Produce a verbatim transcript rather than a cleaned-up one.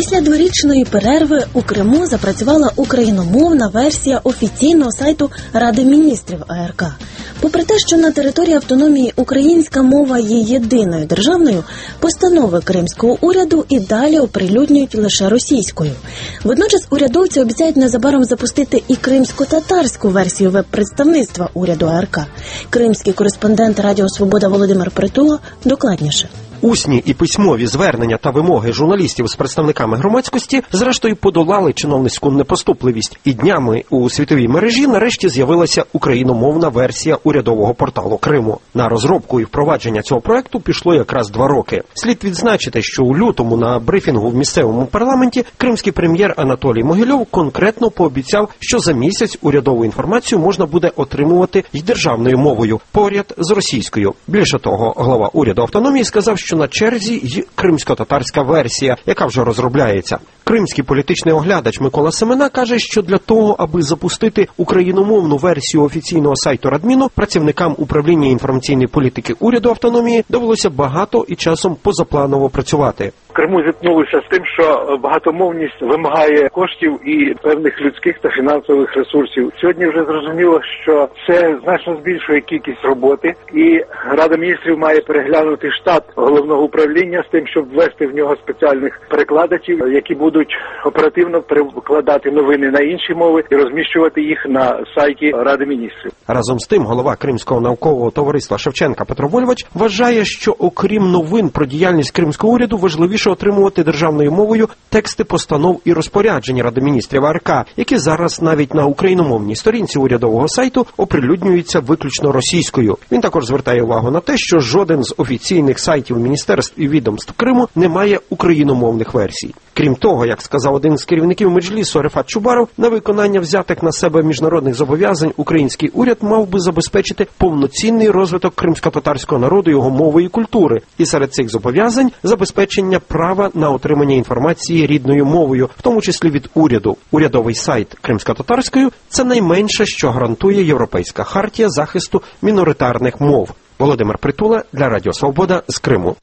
Після дворічної перерви у Криму запрацювала україномовна версія офіційного сайту Ради міністрів АРК. Попри те, що на території автономії українська мова є єдиною державною, постанови кримського уряду і далі оприлюднюють лише російською. Водночас урядовці обіцяють незабаром запустити і кримсько-татарську версію веб-представництва уряду АРК. Кримський кореспондент Радіо Свобода Володимир Притула докладніше. Усні і письмові звернення та вимоги журналістів з представниками громадськості зрештою подолали чиновницьку непоступливість. І днями у світовій мережі нарешті з'явилася україномовна версія урядового порталу Криму. На розробку і впровадження цього проекту пішло якраз два роки. Слід відзначити, що у лютому на брифінгу в місцевому парламенті кримський прем'єр Анатолій Могильов конкретно пообіцяв, що за місяць урядову інформацію можна буде отримувати й державною мовою, поряд з російською. Більше того, глава уряду автономії сказав, що на черзі й кримсько-татарська версія, яка вже розробляється. Кримський політичний оглядач Микола Семена каже, що для того, аби запустити україномовну версію офіційного сайту Радміну, працівникам управління інформаційної політики уряду автономії довелося багато і часом позапланово працювати. В Криму зіткнулися з тим, що багатомовність вимагає коштів і певних людських та фінансових ресурсів. Сьогодні вже зрозуміло, що це значно збільшує кількість роботи, і Рада міністрів має переглянути штат головного управління з тим, щоб ввести в нього спеціальних перекладачів, які будуть оперативно перекладати новини на інші мови і розміщувати їх на сайті Ради міністрів. Разом з тим, голова Кримського наукового товариства Шевченка Петро Вольвач вважає, що окрім новин про діяльність кримського уряду, важливіше отримувати державною мовою тексти постанов і розпоряджень Ради міністрів АРК, які зараз навіть на україномовній сторінці урядового сайту оприлюднюються виключно російською. Він також звертає увагу на те, що жоден з офіційних сайтів міністерств і відомств Криму не має україномовних версій. Крім того, як сказав один з керівників Меджлісу Рефат Чубаров, на виконання взятих на себе міжнародних зобов'язань український уряд мав би забезпечити повноцінний розвиток кримсько-татарського народу, його мови і культури. І серед цих зобов'язань забезпечення права на отримання інформації рідною мовою, в тому числі від уряду. Урядовий сайт кримсько-татарською – це найменше, що гарантує Європейська хартія захисту міноритарних мов. Володимир Притула для Радіо Свобода з Криму.